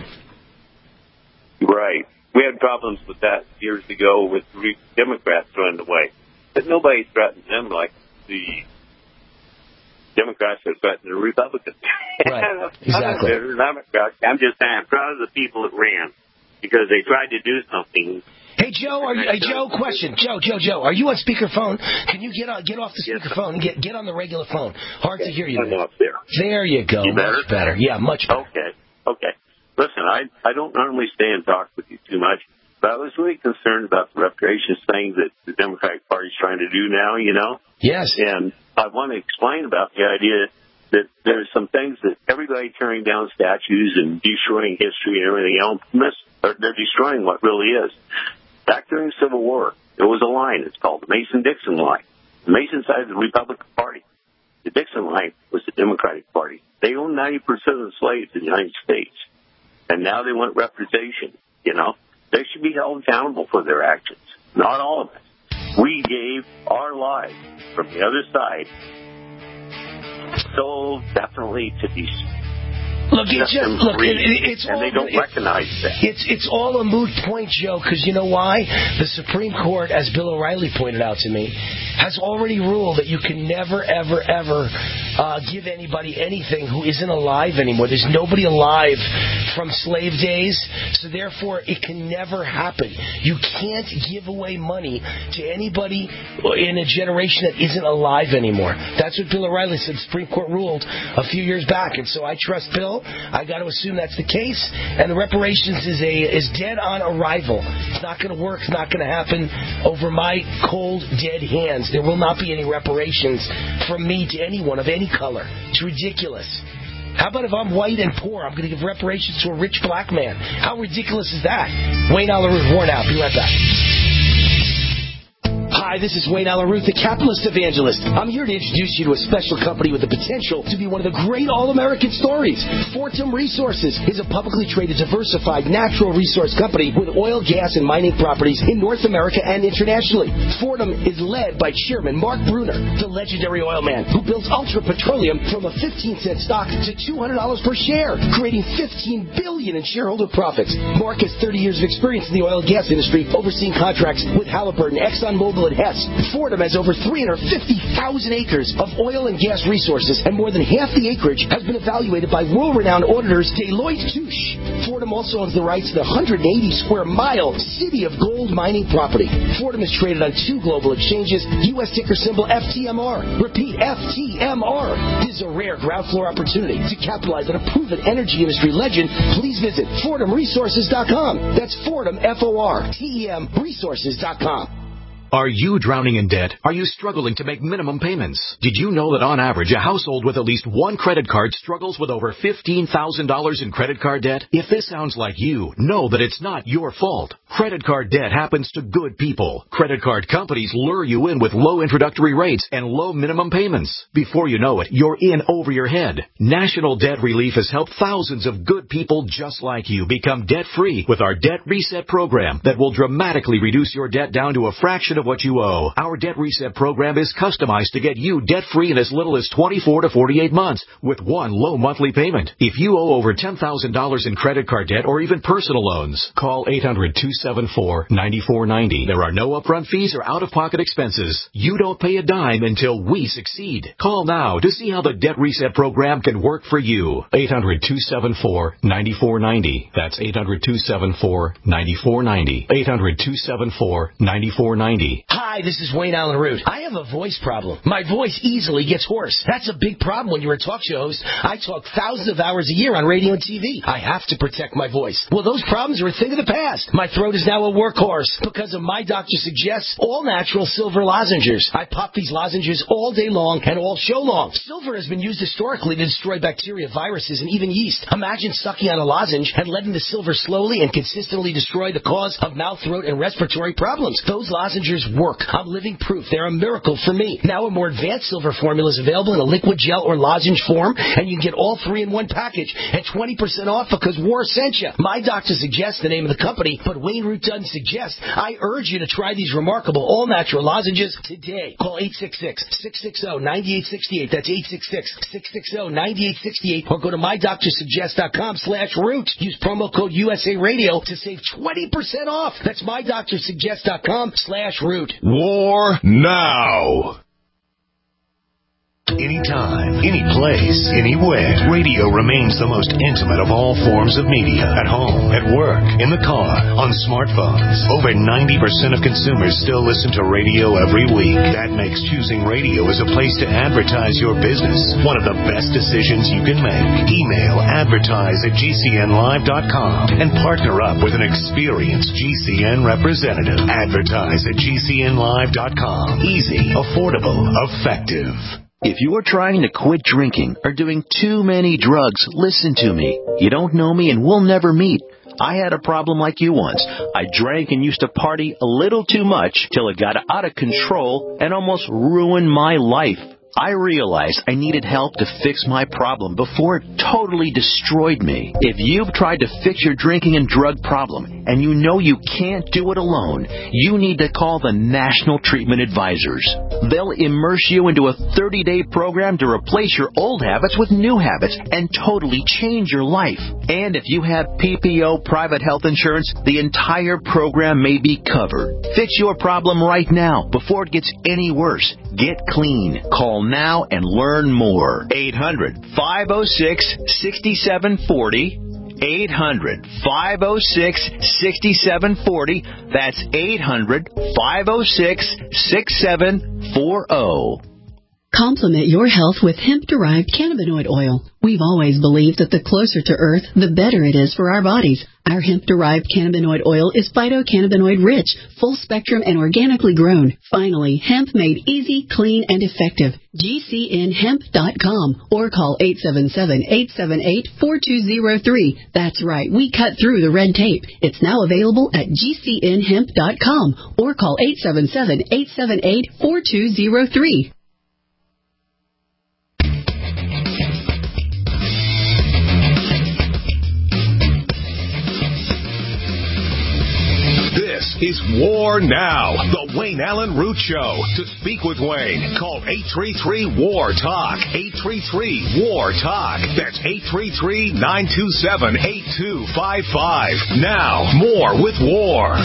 Right. We had problems with that years ago with Democrats running away. But nobody threatened them like the Democrats are threatening the Republicans. Right. Exactly. I'm just saying, I'm proud of the people that ran because they tried to do something. Hey, Joe, question. Joe, are you on speakerphone? Can you get off the speakerphone and get on the regular phone? Hard to hear you. I'm off there. There you go. Much better. Yeah, much better. Okay. Listen, I don't normally stay and talk with you too much, but I was really concerned about the reparations thing that the Democratic Party is trying to do now, you know? Yes. And I want to explain about the idea that there's some things that everybody tearing down statues and destroying history and everything else, they're destroying what really is. Back during the Civil War, there was a line. It's called the Mason-Dixon line. The Mason side of the Republican Party. The Dixon line was the Democratic Party. They owned 90% of the slaves in the United States. And now they want representation, you know. They should be held accountable for their actions. Not all of us. We gave our lives from the other side so definitely to these. Look, it's and they don't recognize that. It's all a moot point, Joe, because you know why? The Supreme Court, as Bill O'Reilly pointed out to me, has already ruled that you can never, ever, ever give anybody anything who isn't alive anymore. There's nobody alive from slave days, so therefore it can never happen. You can't give away money to anybody in a generation that isn't alive anymore. That's what Bill O'Reilly said. The Supreme Court ruled a few years back, and so I trust Bill. I got to assume that's the case, and the reparations is dead on arrival. It's not going to work. It's not going to happen over my cold, dead hands. There will not be any reparations from me to anyone of any color. It's ridiculous. How about if I'm white and poor, I'm going to give reparations to a rich black man? How ridiculous is that? Wayne Alaroot, worn out. Be right back. Hi, this is Wayne Alaroot, the capitalist evangelist. I'm here to introduce you to a special company with the potential to be one of the great all-American stories. Fortum Resources is a publicly traded, diversified natural resource company with oil, gas, and mining properties in North America and internationally. Fortum is led by Chairman Mark Bruner, the legendary oil man who built Ultra Petroleum from a 15-cent stock to $200 per share, creating $15 billion in shareholder profits. Mark has 30 years of experience in the oil and gas industry, overseeing contracts with Halliburton, ExxonMobil, and Hess. Fordham has over 350,000 acres of oil and gas resources, and more than half the acreage has been evaluated by world-renowned auditors Deloitte Touche. Fordham also owns the rights to the 180-square-mile City of Gold mining property. Fordham is traded on 2 global exchanges, U.S. ticker symbol FTMR. Repeat, FTMR. This is a rare ground floor opportunity to capitalize on a proven energy industry legend. Please visit FordhamResources.com. That's Fordham, F-O-R-T-E-M, resources.com. Are you drowning in debt? Are you struggling to make minimum payments? Did you know that on average, a household with at least one credit card struggles with over $15,000 in credit card debt? If this sounds like you, know that it's not your fault. Credit card debt happens to good people. Credit card companies lure you in with low introductory rates and low minimum payments. Before you know it, you're in over your head. National Debt Relief has helped thousands of good people just like you become debt-free with our Debt Reset program that will dramatically reduce your debt down to a fraction of what you owe. Our Debt Reset program is customized to get you debt-free in as little as 24 to 48 months with one low monthly payment. If you owe over $10,000 in credit card debt or even personal loans, call 800-274-9490. There are no upfront fees or out-of-pocket expenses. You don't pay a dime until we succeed. Call now to see how the Debt Reset program can work for you. 800-274-9490. That's 800-274-9490. 800-274-9490. Hi, this is Wayne Allen Root. I have a voice problem. My voice easily gets hoarse. That's a big problem when you're a talk show host. I talk thousands of hours a year on radio and TV. I have to protect my voice. Well, those problems are a thing of the past. My throat is now a workhorse because of My Doctor Suggests all-natural silver lozenges. I pop these lozenges all day long and all show long. Silver has been used historically to destroy bacteria, viruses, and even yeast. Imagine sucking on a lozenge and letting the silver slowly and consistently destroy the cause of mouth, throat, and respiratory problems. Those lozenges work. I'm living proof. They're a miracle for me. Now a more advanced silver formula is available in a liquid gel or lozenge form, and you can get all 3 in one package at 20% off because war sent you. My Doctor Suggests the name of the company, but Wayne Root doesn't suggest. I urge you to try these remarkable all-natural lozenges today. Call 866-660-9868. That's 866-660-9868, or go to MyDoctorSuggest.com/root. Use promo code USA Radio to save 20% off. That's MyDoctorSuggest.com/root. War now. Anytime, any place, anywhere. Radio remains the most intimate of all forms of media. At home, at work, in the car, on smartphones. Over 90% of consumers still listen to radio every week. That makes choosing radio as a place to advertise your business one of the best decisions you can make. Email advertise@gcnlive.com and partner up with an experienced GCN representative. Advertise@gcnlive.com. Easy, affordable, effective. If you are trying to quit drinking or doing too many drugs, listen to me. You don't know me and we'll never meet. I had a problem like you once. I drank and used to party a little too much till it got out of control and almost ruined my life. I realized I needed help to fix my problem before it totally destroyed me. If you've tried to fix your drinking and drug problem and you know you can't do it alone, you need to call the National Treatment Advisors. They'll immerse you into a 30-day program to replace your old habits with new habits and totally change your life. And if you have PPO private health insurance, the entire program may be covered. Fix your problem right now before it gets any worse. Get clean. Call now and learn more. 800-506-6740. 800-506-6740. That's 800-506-6740. Complement your health with hemp-derived cannabinoid oil. We've always believed that the closer to Earth, the better it is for our bodies. Our hemp-derived cannabinoid oil is phytocannabinoid-rich, full-spectrum, and organically grown. Finally, hemp made easy, clean, and effective. GCNhemp.com or call 877-878-4203. That's right, we cut through the red tape. It's now available at GCNhemp.com or call 877-878-4203. This is War Now, the Wayne Allen Root Show. To speak with Wayne, call 833-WAR-TALK. 833-WAR-TALK. That's 833-927-8255. Now, more with War.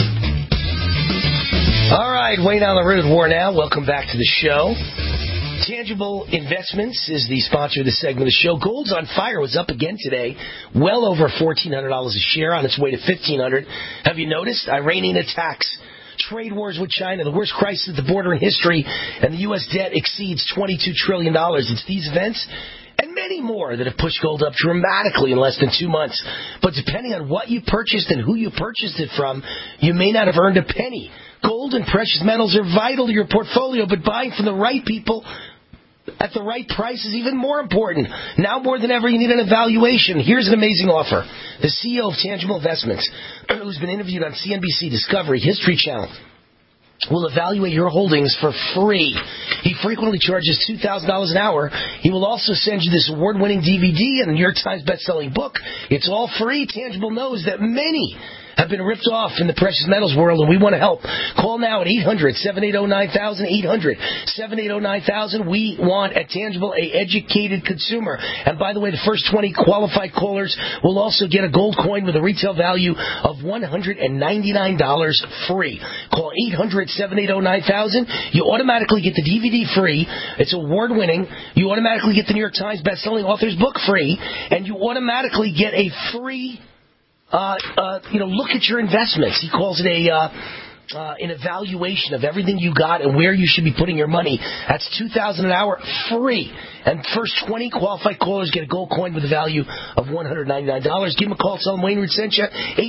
All right, Wayne Allen Root, War Now. Welcome back to the show. Tangible Investments is the sponsor of this segment of the show. Gold's on fire. Was up again today, well over $1,400 a share, on its way to $1,500. Have you noticed? Iranian attacks, trade wars with China, the worst crisis at the border in history, and the U.S. debt exceeds $22 trillion. It's these events and many more that have pushed gold up dramatically in less than 2 months. But depending on what you purchased and who you purchased it from, you may not have earned a penny. Gold and precious metals are vital to your portfolio, but buying from the right people at the right price is even more important. Now more than ever, you need an evaluation. Here's an amazing offer. The CEO of Tangible Investments, who's been interviewed on CNBC, Discovery, History Channel, will evaluate your holdings for free. He frequently charges $2,000 an hour. He will also send you this award-winning DVD and a New York Times best-selling book. It's all free. Tangible knows that many have been ripped off in the precious metals world, and we want to help. Call now at 800-780-9000, 800-780-9000. We want at Tangible a educated consumer. And by the way, the first 20 qualified callers will also get a gold coin with a retail value of $199 free. Call 800-780-9000. You automatically get the DVD free. It's award-winning. You automatically get the New York Times best-selling author's book free, and you automatically get a free look at your investments. He calls it an evaluation of everything you got and where you should be putting your money. That's $2,000 an hour, free. And first 20 qualified callers get a gold coin with a value of $199. Give him a call. Tell him Wayne Root sent you.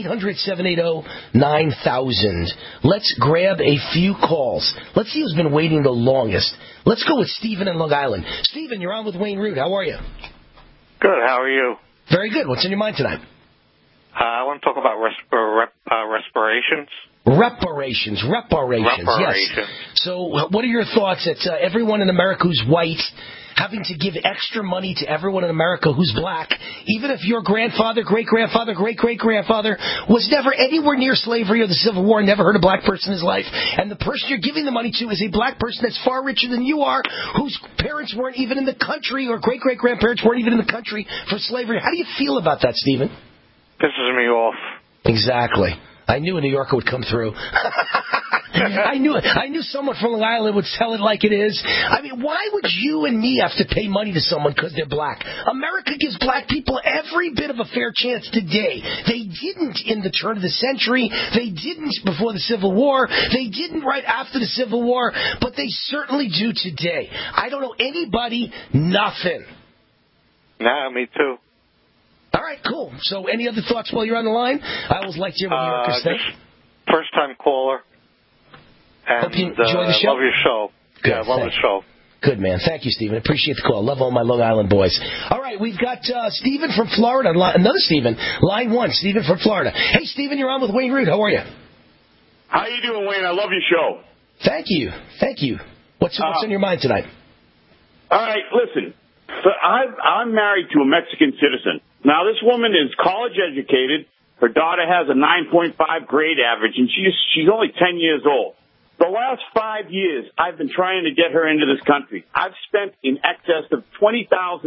800-780-9000. Let's grab a few calls. Let's see who's been waiting the longest. Let's go with Stephen in Long Island. Stephen, you're on with Wayne Root. How are you? Good. How are you? Very good. What's in your mind tonight? I want to talk about reparations. Reparations, yes. So what are your thoughts that everyone in America who's white having to give extra money to everyone in America who's black, even if your grandfather, great-grandfather, great-great-grandfather was never anywhere near slavery or the Civil War, never heard a black person in his life, and the person you're giving the money to is a black person that's far richer than you are, whose parents weren't even in the country or great-great-grandparents weren't even in the country for slavery. How do you feel about that, Stephen? Pisses me off. Exactly. I knew a New Yorker would come through. I knew someone from Long Island would tell it like it is. I mean, why would you and me have to pay money to someone because they're black? America gives black people every bit of a fair chance today. They didn't in the turn of the century. They didn't before the Civil War. They didn't right after the Civil War. But they certainly do today. I don't know anybody, nothing. Nah, me too. All right, cool. So any other thoughts while you're on the line? I always like to hear what New Yorkers think. First-time caller. And, hope you enjoy the show. Love your show. Good, yeah, love the show. Good, man. Thank you, Stephen. Appreciate the call. Love all my Long Island boys. All right, we've got Stephen from Florida. Another Stephen. Line 1, Stephen from Florida. Hey, Stephen, you're on with Wayne Root. How are you? How you doing, Wayne? I love your show. Thank you. Thank you. What's on your mind tonight? All right, listen. So I'm married to a Mexican citizen. Now, this woman is college educated. Her daughter has a 9.5 grade average, and she's only 10 years old. The last 5 years, I've been trying to get her into this country. I've spent in excess of $20,000,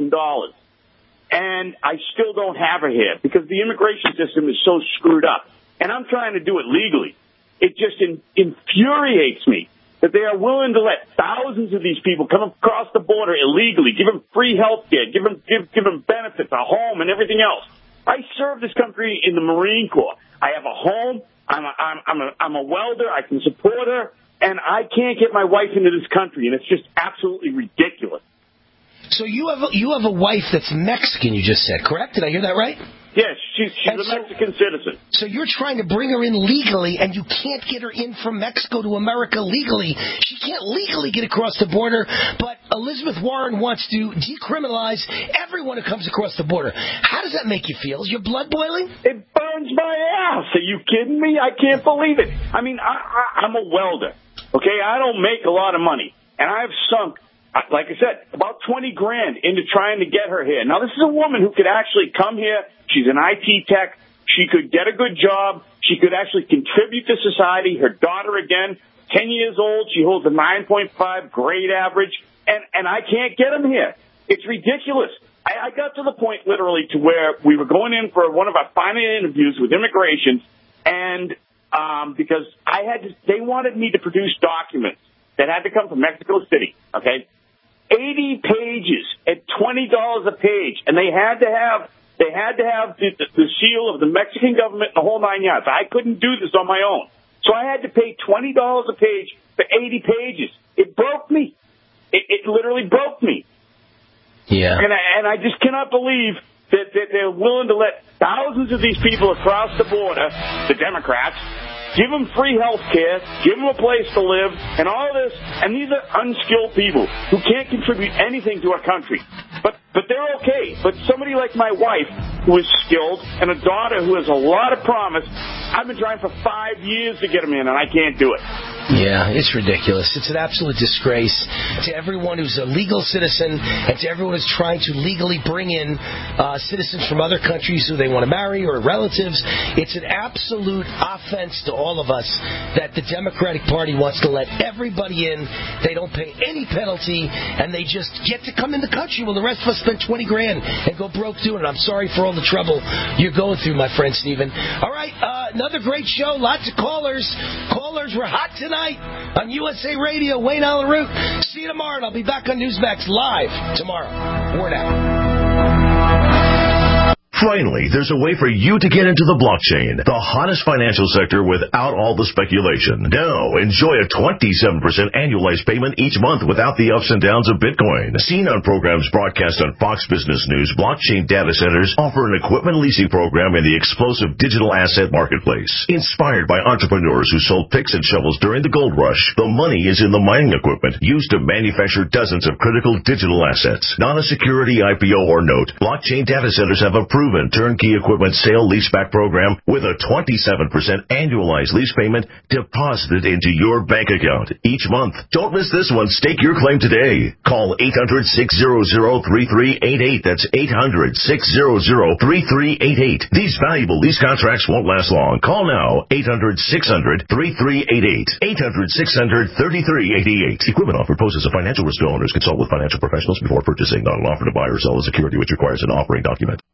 and I still don't have her here because the immigration system is so screwed up. And I'm trying to do it legally. It just infuriates me that they are willing to let thousands of these people come across the border illegally, give them free health care, give them benefits, a home, and everything else. I served this country in the Marine Corps. I have a home. I'm a welder. I can support her, and I can't get my wife into this country, and it's just absolutely ridiculous. So you have a wife that's Mexican, you just said, correct? Did I hear that right? Yes, she's a Mexican citizen. So you're trying to bring her in legally, and you can't get her in from Mexico to America legally. She can't legally get across the border, but Elizabeth Warren wants to decriminalize everyone who comes across the border. How does that make you feel? Is your blood boiling? It burns my ass. Are you kidding me? I can't believe it. I mean, I'm a welder, okay? I don't make a lot of money, and I've sunk, like I said, about $20,000 into trying to get her here. Now, this is a woman who could actually come here. She's an IT tech. She could get a good job. She could actually contribute to society. Her daughter, again, 10 years old. She holds a 9.5 grade average, and I can't get them here. It's ridiculous. I got to the point, literally, to where we were going in for one of our final interviews with immigration, and because they wanted me to produce documents that had to come from Mexico City, okay? 80 pages at $20 a page, and they had to have the seal of the Mexican government and the whole 9 yards. I couldn't do this on my own. So I had to pay $20 a page for 80 pages. It broke me. It literally broke me. Yeah. And I just cannot believe that they're willing to let thousands of these people across the border, the Democrats, give them free health care, give them a place to live, and all this. And these are unskilled people who can't contribute anything to our country. But they're okay. But somebody like my wife, who is skilled, and a daughter who has a lot of promise, I've been trying for 5 years to get them in, and I can't do it. Yeah, it's ridiculous. It's an absolute disgrace to everyone who's a legal citizen and to everyone who's trying to legally bring in citizens from other countries who they want to marry or relatives. It's an absolute offense to all of us that the Democratic Party wants to let everybody in. They don't pay any penalty, and they just get to come in the country. Well, the rest of us spend $20,000 and go broke doing it. I'm sorry for all the trouble you're going through, my friend Stephen. All right, another great show. Lots of callers. Callers were hot tonight on USA Radio. Wayne Allen Root. See you tomorrow, and I'll be back on Newsmax live tomorrow. Word out. Finally, there's a way for you to get into the blockchain, the hottest financial sector without all the speculation. Now, enjoy a 27% annualized payment each month without the ups and downs of Bitcoin. Seen on programs broadcast on Fox Business News, blockchain data centers offer an equipment leasing program in the explosive digital asset marketplace. Inspired by entrepreneurs who sold picks and shovels during the gold rush, the money is in the mining equipment used to manufacture dozens of critical digital assets. Not a security IPO or note, blockchain data centers have a proven turnkey equipment sale leaseback program with a 27% annualized lease payment deposited into your bank account each month. Don't miss this one. Stake your claim today. Call 800-600-3388. That's 800-600-3388. These valuable lease contracts won't last long. Call now. 800-600-3388. 800-600-3388. Equipment offer poses a financial risk to owners. Consult with financial professionals before purchasing. Not an offer to buy or sell a security which requires an offering document.